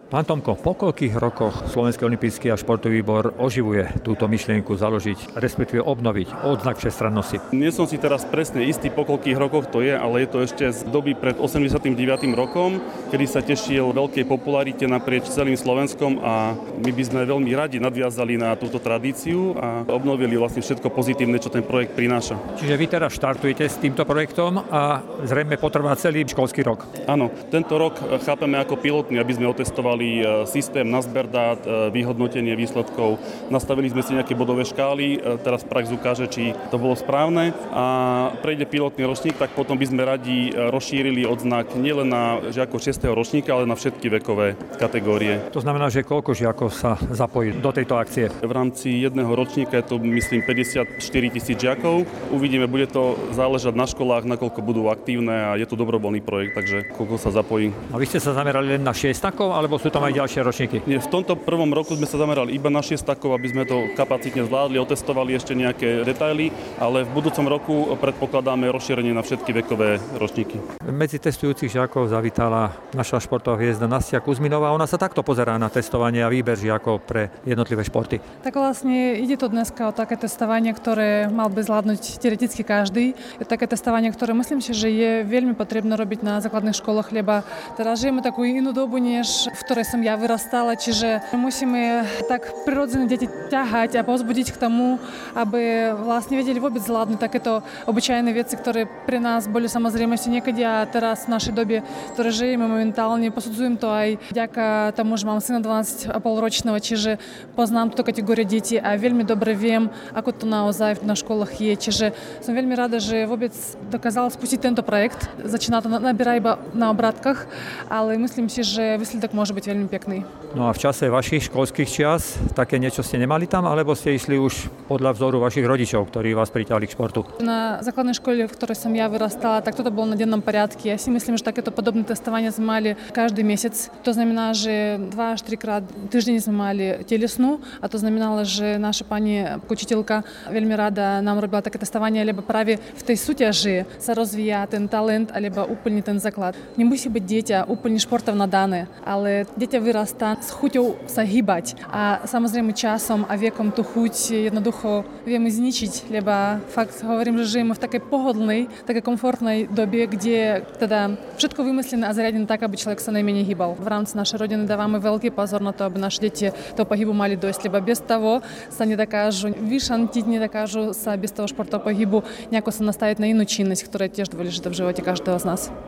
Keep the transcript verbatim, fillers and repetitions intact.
Pán Tomko, po koľkých rokoch Slovenský olympijský a športový výbor oživuje túto myšlienku založiť, respektíve obnoviť odznak všestrannosti? Nie som si teraz presne istý, po koľkých rokoch to je, ale je to ešte z doby pred osemdesiatym deviatym rokom, kedy sa tešil veľkej popularite naprieč celým Slovenskom a my by sme veľmi radi nadviazali na túto tradíciu a obnovili vlastne všetko pozitívne, čo ten projekt prináša. Čiže vy teraz štartujete s týmto projektom a zrejme potrvá celý školský rok? Áno, tento rok chápeme ako pilotný, aby sme otestovali systém na zber dát, vyhodnotenie výsledkov. Nastavili sme si nejaké bodové škály, teraz prax ukáže, či to bolo správne a prejde pilotný ročník, tak potom by sme radi rozšírili odznak nielen na žiakov šiesteho ročníka, ale na všetky vekové kategórie. To znamená, že koľko žiakov sa zapojí do tejto akcie? V rámci jedného ročníka je to, myslím, päťdesiatštyri tisíc žiakov. Uvidíme, bude to záležať na školách, nakoľko budú aktívne a je to dobrovoľný projekt, takže koľko sa zapojí. A vy ste sa zamerali len na šiestakov, alebo sú tam aj ďalšie ročníky? Nie, v tomto prvom roku sme sa zamerali iba na šiestakov, aby sme to kapacitne zvládli, otestovali ešte nejaké detaily, ale v budúcom roku predpokladáme rozšírenie na všetky vekové ročníky. Medzi testujúcich žiakov zavítala naša športová hviezda Nastia Kuzminová. Ona sa takto pozerá na testovanie a výber žiakov pre jednotlivé športy. Tak vlastne ide to dneska o také testovanie, ktoré mal by zvládnuť teoreticky každý. Je také testovanie, ktoré myslím si, že je veľmi potrebné robiť na základných školách, lebo teraz žijeme takú inú dobu, než v ktorej som ja vyrastala, čiže musíme tak prirodzene deti ťahať a povzbudiť k tomu, aby vlastne vedeli vôbec zvládnuť takéto obyčajné veci, ktoré pre nás boli samozrejmosti niekedy a teraz v našej dobe, ktoré žijeme momentálne, posudzujem to aj vďaka tomu, že mám syna dvanásť a pol ročného, čiže poznám túto kategóriu detí a veľmi dobre viem, ako to naozaj na školách je, čiže som veľmi rada, že vôbec dokázala spustiť tento projekt. Začína to nabierať iba na obrátkach, ale myslím si, že výsledok môže byť veľmi pekný. No a v čase vašich školských čias také niečo ste nemali tam, alebo ste išli už podľa vzoru vašich rodičov, ktorí vás priťahli k športu? Na základnej škole, v ktorej som ja vyrastala, tak toto bolo na dennom poriadku. Ja si myslím, že takéto podobné testovanie sme mali každý месяc. To znamená, že dva až tri krát týždeň sme mali telesnú a to znamenalo, že naša pani učiteľka veľmi rada nám robila také testovanie, lebo práve v tej súťaži sa rozvíja ten talent alebo úplne ten základ. Nemusí byť dieťa úplne športovne dané, ale dieťa vyrastá s chuťou sa hýbať a samozrejme časom a vekom tú chuť jednoducho vieme zničiť, lebo fakt hovorím, že žijeme v takej pohodlnej, takej komfortnej dobe, kde teda všetko vymyslené a zariadené tak, aby človek sa najmenej hýbal. V rámci našej rodiny dávame veľký pozor na to, aby naše deti toho pohybu mali dosť, lebo bez toho sa nedokážu vyšantiť, nedokážu sa bez toho športového pohybu nejako sa nastaviť na inú činnosť, ktorá je tiež dôležitá v živote každého z nás.